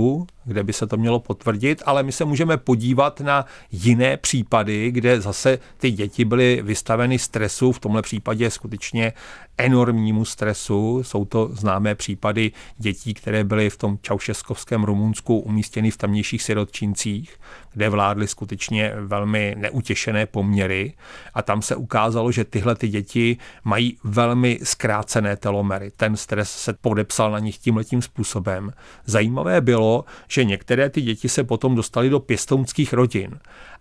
kde by se to mělo potvrdit, ale my se můžeme podívat na jiné případy, kde zase ty děti byly vystaveny stresu, v tomhle případě skutečně enormnímu stresu. Jsou to známé případy dětí, které byly v tom čaušeskovském Rumunsku umístěny v tamnějších sirotčincích, kde vládly skutečně velmi neutěšené poměry a tam se ukázalo, že tyhle ty děti mají velmi zkrácené telomery. Ten stres se podepsal na nich tímhletím způsobem. Zajímavé bylo, že některé ty děti se potom dostaly do pěstounských rodin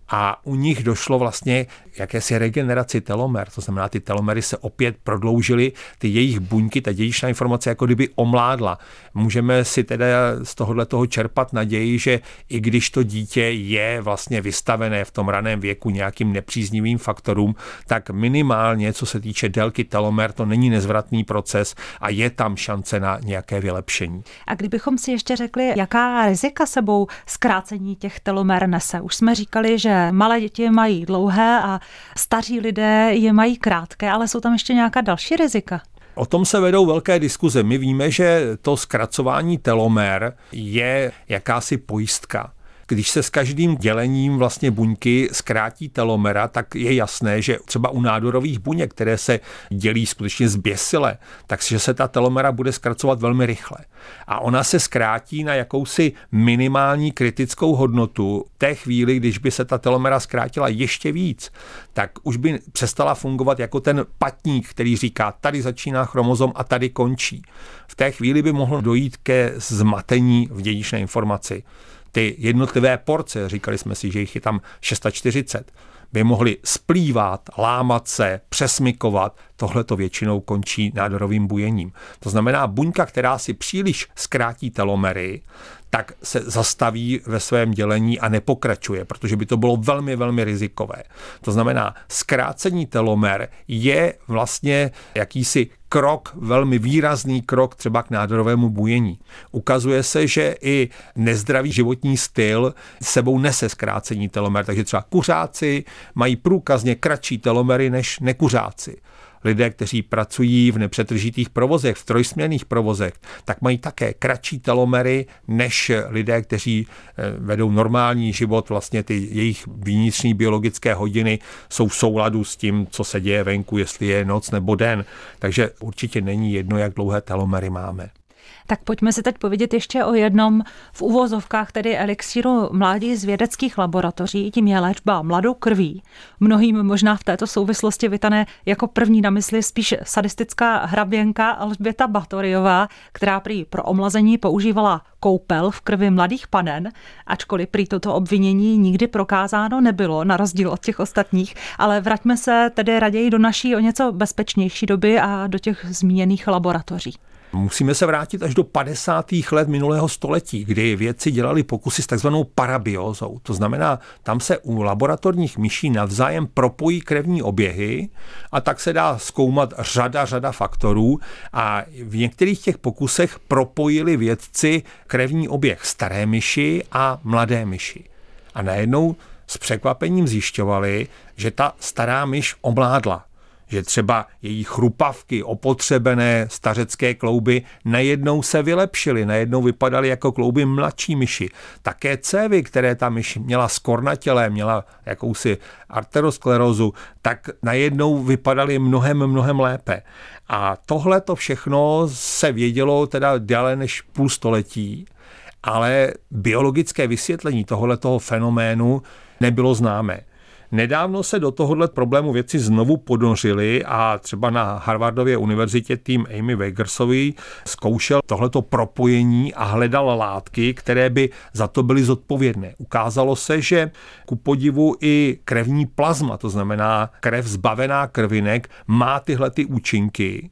a u nich došlo vlastně jakési regeneraci telomer, to znamená, ty telomery se opět prodloužily, ty jejich buňky, ta dědičná informace jako kdyby omládla. Můžeme si teda z tohoto čerpat naději, že i když to dítě je vlastně vystavené v tom raném věku nějakým nepříznivým faktorům, tak minimálně, co se týče délky telomer, to není nezvratný proces a je tam šance na nějaké vylepšení. A kdybychom si ještě řekli, jaká rizika sebou zkrácení těch telomer nese? Už jsme říkali, že malé děti mají dlouhé a staří lidé je mají krátké, ale jsou tam ještě nějaká další rizika? O tom se vedou velké diskuze. My víme, že to zkracování telomer je jakási pojistka. Když se s každým dělením vlastně buňky zkrátí telomera, tak je jasné, že třeba u nádorových buněk, které se dělí skutečně zběsile, takže se ta telomera bude zkracovat velmi rychle. A ona se zkrátí na jakousi minimální kritickou hodnotu. V té chvíli, když by se ta telomera zkrátila ještě víc, tak už by přestala fungovat jako ten patník, který říká, tady začíná chromozom a tady končí. V té chvíli by mohlo dojít ke zmatení v dědičné informaci. Ty jednotlivé porce, říkali jsme si, že jich je tam 640, by mohly splývat, lámat se, přesmykovat. Tohle to většinou končí nádorovým bujením. To znamená, buňka, která si příliš zkrátí telomery, tak se zastaví ve svém dělení a nepokračuje, protože by to bylo velmi, velmi rizikové. To znamená, zkrácení telomer je vlastně jakýsi krok, velmi výrazný krok třeba k nádorovému bujení. Ukazuje se, že i nezdravý životní styl sebou nese zkrácení telomer, takže třeba kuřáci mají průkazně kratší telomery než nekuřáci. Lidé, kteří pracují v nepřetržitých provozech, v trojsměnných provozech, tak mají také kratší telomery než lidé, kteří vedou normální život. Vlastně ty jejich vnitřní biologické hodiny jsou v souladu s tím, co se děje venku, jestli je noc nebo den. Takže určitě není jedno, jak dlouhé telomery máme. Tak pojďme si teď povědět ještě o jednom v uvozovkách, tedy elixíru mládí z vědeckých laboratoří, tím je léčba mladou krví. Mnohým možná v této souvislosti vytane jako první na mysli spíš sadistická hraběnka Alžběta Batoryová, která prý pro omlazení používala koupel v krvi mladých panen, ačkoliv prý toto obvinění nikdy prokázáno nebylo, na rozdíl od těch ostatních, ale vraťme se tedy raději do naší o něco bezpečnější doby a do těch zmíněných laboratoří. Musíme se vrátit až do 50. let minulého století, kdy vědci dělali pokusy s takzvanou parabiózou. To znamená, tam se u laboratorních myší navzájem propojí krevní oběhy a tak se dá zkoumat řada faktorů a v některých těch pokusech propojili vědci krevní oběh staré myši a mladé myši. A najednou s překvapením zjišťovali, že ta stará myš omládla. Že třeba její chrupavky, opotřebené stařecké klouby najednou se vylepšily, najednou vypadaly jako klouby mladší myši. Také cévy, které ta myš měla skornatělé, měla jakousi arterosklerózu, tak najednou vypadaly mnohem lépe. A tohle to všechno se vědělo teda déle než půl století, ale biologické vysvětlení tohoto fenoménu nebylo známé. Nedávno se do tohohle problému vědci znovu ponořili a třeba na Harvardově univerzitě tým Amy Wagersový zkoušel tohleto propojení a hledal látky, které by za to byly zodpovědné. Ukázalo se, že ku podivu i krevní plazma, to znamená krev zbavená krvinek, má tyhle ty účinky.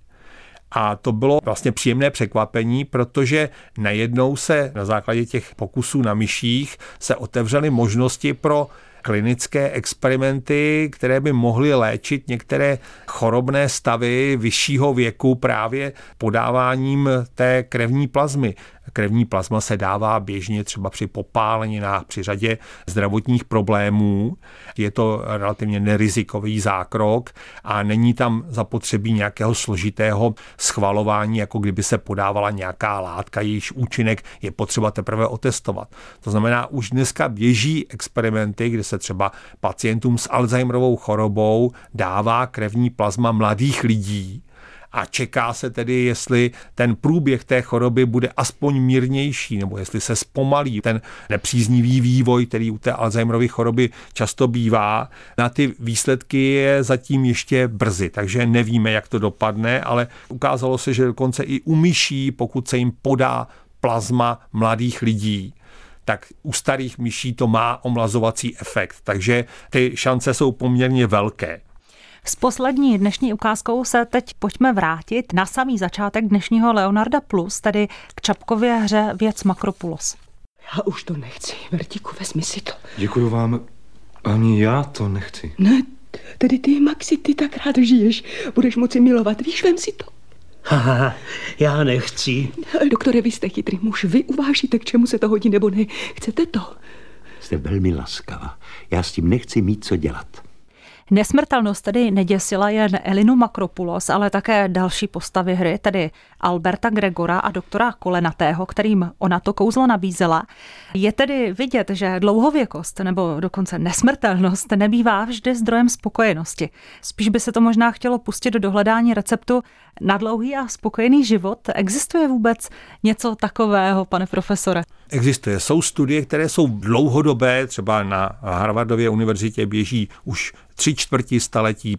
A to bylo vlastně příjemné překvapení, protože najednou se na základě těch pokusů na myších se otevřely možnosti pro klinické experimenty, které by mohly léčit některé chorobné stavy vyššího věku právě podáváním té krevní plazmy. krevní plazma se dává běžně třeba při popáleninách, při řadě zdravotních problémů. Je to relativně nerizikový zákrok a není tam zapotřebí nějakého složitého schvalování, jako kdyby se podávala nějaká látka, jejíž účinek je potřeba teprve otestovat. To znamená, už dneska běží experimenty, kde se třeba pacientům s Alzheimerovou chorobou dává krevní plazma mladých lidí a čeká se tedy, jestli ten průběh té choroby bude aspoň mírnější, nebo jestli se zpomalí ten nepříznivý vývoj, který u té Alzheimerovy choroby často bývá. Na ty výsledky je zatím ještě brzy, takže nevíme, jak to dopadne, ale ukázalo se, že dokonce i u myší, pokud se jim podá plazma mladých lidí, tak u starých myší to má omlazovací efekt, takže ty šance jsou poměrně velké. S poslední dnešní ukázkou se teď pojďme vrátit na samý začátek dnešního Leonarda Plus, tedy k Čapkově hře Věc Makropulos. Já už to nechci, Vertíku, vezmi si to. Děkuju vám, ani já to nechci. Ne, tedy ty, Maxi, ty tak rád žiješ, budeš moci milovat, víš, vem si to. Haha, já nechci. Doktore, vy jste chytrý muž, vy uvážíte, k čemu se to hodí nebo ne. Chcete to? Jste velmi laskavá, já s tím nechci mít co dělat. Nesmrtelnost tedy neděsila jen Elinu Makropulos, ale také další postavy hry, tedy Alberta Gregora a doktora Kolenatého, kterým ona to kouzlo nabízela. Je tedy vidět, že dlouhověkost nebo dokonce nesmrtelnost nebývá vždy zdrojem spokojenosti. Spíš by se to možná chtělo pustit do hledání receptu na dlouhý a spokojený život. Existuje vůbec něco takového, pane profesore? Existuje. Jsou studie, které jsou dlouhodobé, třeba na Harvardově univerzitě běží už 3/4 staletí,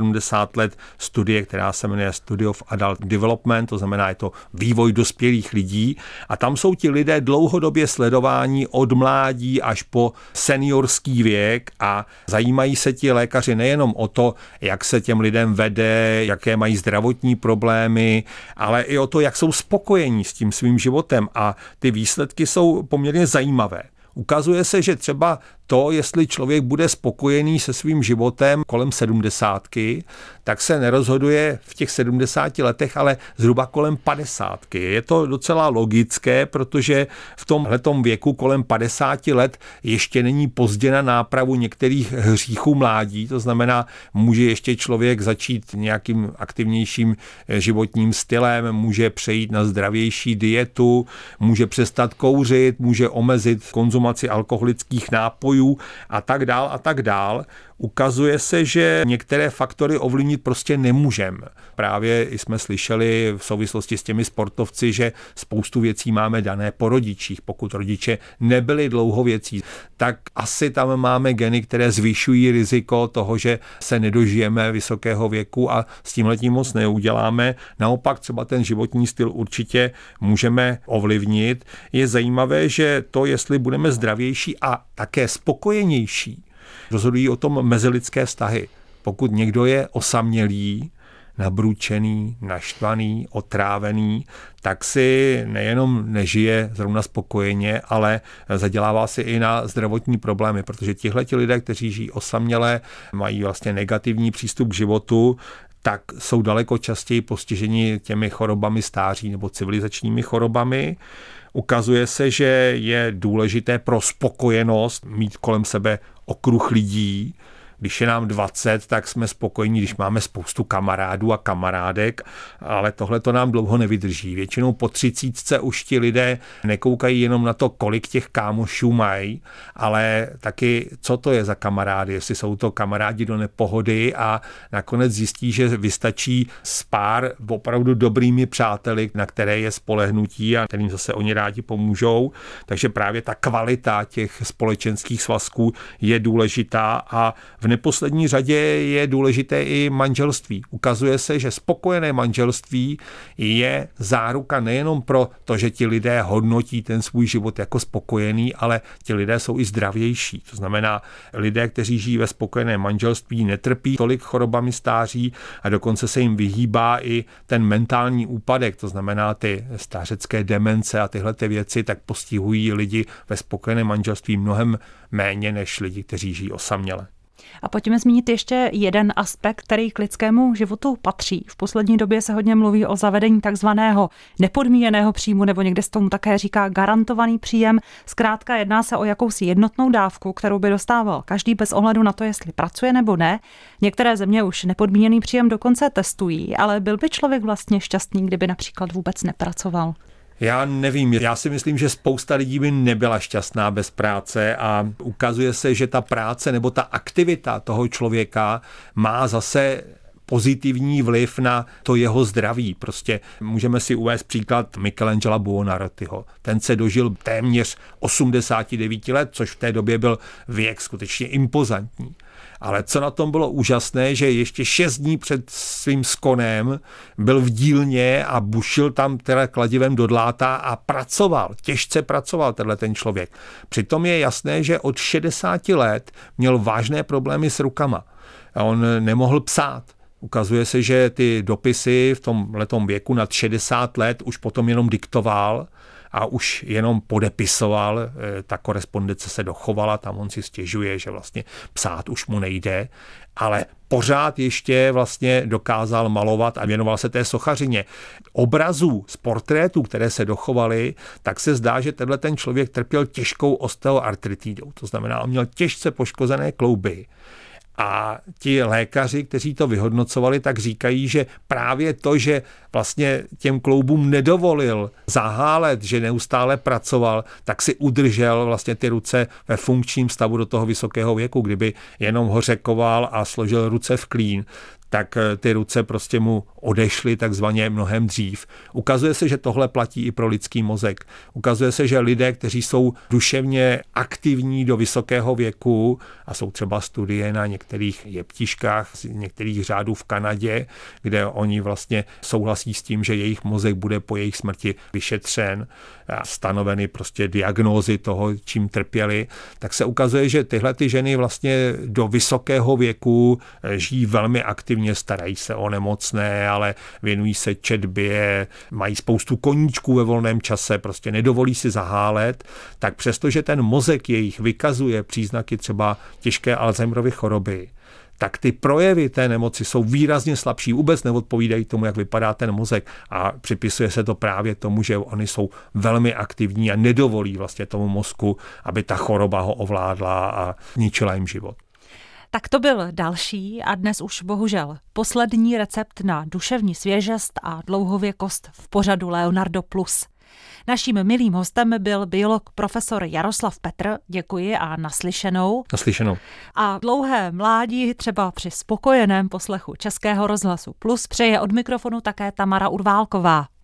75 let studie, která se jmenuje Study of Adult Development, to znamená, je to vývoj dospělých lidí a tam jsou ti lidé dlouhodobě sledováni od mládí až po seniorský věk a zajímají se ti lékaři nejenom o to, jak se těm lidem vede, jaké mají zdravotní problémy, ale i o to, jak jsou spokojení s tím svým životem a ty výsledky jsou poměrně zajímavé. Ukazuje se, že třeba to, jestli člověk bude spokojený se svým životem kolem 70, tak se nerozhoduje v těch 70 letech, ale zhruba kolem 50. Je to docela logické, protože v tomhletom věku kolem 50 let ještě není pozdě na nápravu některých hříchů mládí, to znamená, může ještě člověk začít nějakým aktivnějším životním stylem, může přejít na zdravější dietu, může přestat kouřit, může omezit konzumaci alkoholických nápojů a tak dál a tak dál. Ukazuje se, že některé faktory ovlivnit prostě nemůžeme. Právě jsme slyšeli v souvislosti s těmi sportovci, že spoustu věcí máme dané po rodičích. Pokud rodiče nebyli dlouhověcí, tak asi tam máme geny, které zvyšují riziko toho, že se nedožijeme vysokého věku a s tímhletím moc neuděláme. Naopak třeba ten životní styl určitě můžeme ovlivnit. Je zajímavé, že to, jestli budeme zdravější a také spokojenější, rozhodují o tom mezilidské vztahy. Pokud někdo je osamělý, nabručený, naštvaný, otrávený, tak si nejenom nežije zrovna spokojeně, ale zadělává si i na zdravotní problémy, protože tihleti lidé, kteří žijí osaměle, mají vlastně negativní přístup k životu, tak jsou daleko častěji postiženi těmi chorobami stáří nebo civilizačními chorobami. Ukazuje se, že je důležité pro spokojenost mít kolem sebe okruh lidí. Když je nám 20, tak jsme spokojení, když máme spoustu kamarádů a kamarádek, ale tohle to nám dlouho nevydrží. Většinou po 30 už ti lidé nekoukají jenom na to, kolik těch kámošů mají, ale taky, co to je za kamarády, jestli jsou to kamarádi do nepohody a nakonec zjistí, že vystačí s pár opravdu dobrými přáteli, na které je spolehnutí a kterým zase oni rádi pomůžou. Takže právě ta kvalita těch společenských svazků je důležitá a v neposlední řadě je důležité i manželství. Ukazuje se, že spokojené manželství je záruka nejenom pro to, že ti lidé hodnotí ten svůj život jako spokojený, ale ti lidé jsou i zdravější. To znamená, lidé, kteří žijí ve spokojeném manželství, netrpí tolik chorobami stáří a dokonce se jim vyhýbá i ten mentální úpadek. To znamená, ty stařecké demence a tyhle ty věci tak postihují lidi ve spokojeném manželství mnohem méně než lidi, kteří žijí osaměle. A pojďme zmínit ještě jeden aspekt, který k lidskému životu patří. V poslední době se hodně mluví o zavedení takzvaného nepodmíněného příjmu, nebo někde se tomu také říká garantovaný příjem. Zkrátka jedná se o jakousi jednotnou dávku, kterou by dostával každý bez ohledu na to, jestli pracuje nebo ne. Některé země už nepodmíněný příjem dokonce testují, ale byl by člověk vlastně šťastný, kdyby například vůbec nepracoval? Já nevím, já si myslím, že spousta lidí by nebyla šťastná bez práce a ukazuje se, že ta práce nebo ta aktivita toho člověka má zase pozitivní vliv na to jeho zdraví. Prostě můžeme si uvést příklad Michelangela Buonarrotiho. Ten se dožil téměř 89 let, což v té době byl věk skutečně impozantní. Ale co na tom bylo úžasné, že ještě 6 dní před svým skonem byl v dílně a bušil tam teda kladivem do dláta a pracoval, těžce pracoval ten člověk. Přitom je jasné, že od 60 let měl vážné problémy s rukama. A on nemohl psát. Ukazuje se, že ty dopisy v tomhletom věku nad 60 let už potom jenom diktoval a už jenom podepisoval, ta korespondence se dochovala, tam on si stěžuje, že vlastně psát už mu nejde, ale pořád ještě vlastně dokázal malovat a věnoval se té sochařině. Obrazů z portrétů, které se dochovaly, tak se zdá, že ten člověk trpěl těžkou osteoartritidou, to znamená, on měl těžce poškozené klouby. A ti lékaři, kteří to vyhodnocovali, tak říkají, že právě to, že vlastně těm kloubům nedovolil zahálet, že neustále pracoval, tak si udržel vlastně ty ruce ve funkčním stavu do toho vysokého věku. Kdyby jenom hořekoval a složil ruce v klín, tak ty ruce prostě mu odešly takzvaně mnohem dřív. Ukazuje se, že tohle platí i pro lidský mozek. Ukazuje se, že lidé, kteří jsou duševně aktivní do vysokého věku, a jsou třeba studie na některých jeptiškách, některých řádů v Kanadě, kde oni vlastně souhlasí s tím, že jejich mozek bude po jejich smrti vyšetřen a stanoveny prostě diagnózy toho, čím trpěli, tak se ukazuje, že tyhle ty ženy vlastně do vysokého věku žijí velmi aktivně, starají se o nemocné, ale věnují se četbě, mají spoustu koníčků ve volném čase, prostě nedovolí si zahálet, tak přestože ten mozek jejich vykazuje příznaky třeba těžké Alzheimerovy choroby, tak ty projevy té nemoci jsou výrazně slabší, vůbec neodpovídají tomu, jak vypadá ten mozek a připisuje se to právě tomu, že oni jsou velmi aktivní a nedovolí vlastně tomu mozku, aby ta choroba ho ovládla a ničila jim život. Tak to byl další a dnes už bohužel poslední recept na duševní svěžest a dlouhověkost v pořadu Leonardo Plus. Naším milým hostem byl biolog profesor Jaroslav Petr. Děkuji a naslyšenou. Naslyšenou. A dlouhé mládí třeba při spokojeném poslechu Českého rozhlasu Plus přeje od mikrofonu také Tamara Urválková.